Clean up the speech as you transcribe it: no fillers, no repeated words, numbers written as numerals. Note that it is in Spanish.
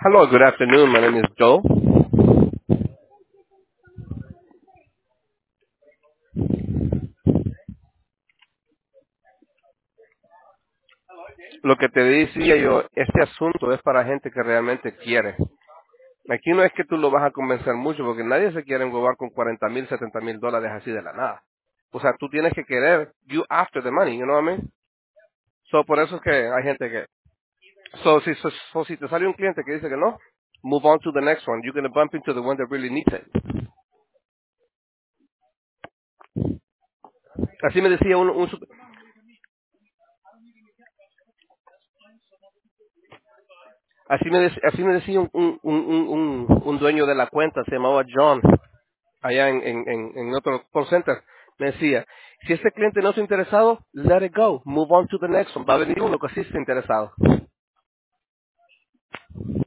Hello, good afternoon. My name is Joe. Lo que te decía yo, este asunto es para gente que realmente quiere. Aquí no es que tú lo vas a convencer mucho, porque nadie se quiere engobar con 40,000, 70,000 dólares así de la nada. O sea, tú tienes que querer, you after the money, you know what I mean? So, por eso es que hay gente que, si te sale un cliente que dice que no, move on to the next one. You're going to bump into the one that really needs it. Así me decía así me decía un dueño de la cuenta, se llamaba John. Allá en otro call center, me decía, si este cliente no está interesado, let it go, move on to the next one. Va a venir uno que sí está interesado.